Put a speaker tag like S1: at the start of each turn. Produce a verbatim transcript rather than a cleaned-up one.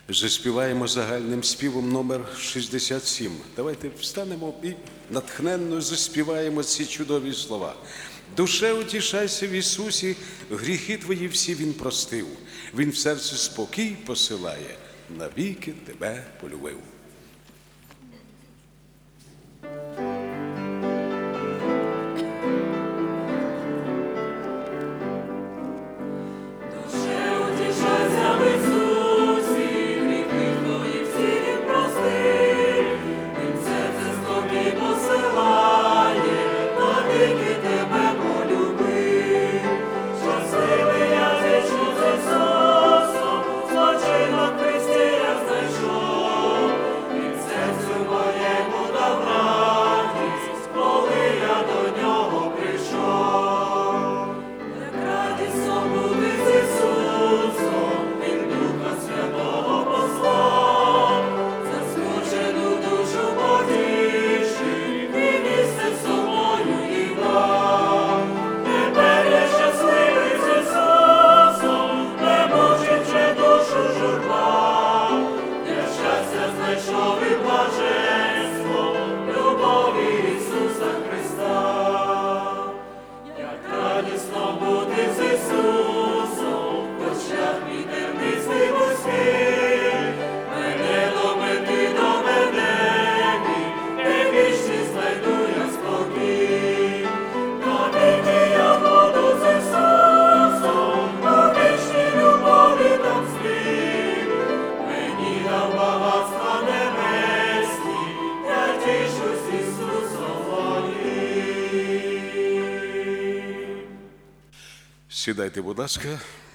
S1: Заспіваємо загальним співом номер шістдесят сім. Давайте встанемо і натхненно заспіваємо ці чудові слова. Душе, утішайся в Ісусі, гріхи твої всі Він простив. Він в серці спокій посилає, навіки тебе полюбив. Сідайте, будь ласка.